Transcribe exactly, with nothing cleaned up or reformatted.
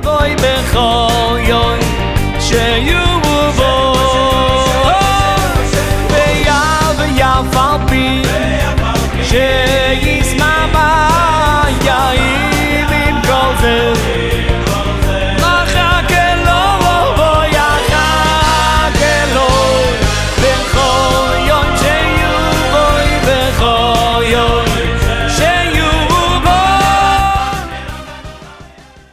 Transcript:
boy bechol yoy sheyu bo ve'yav yafal pi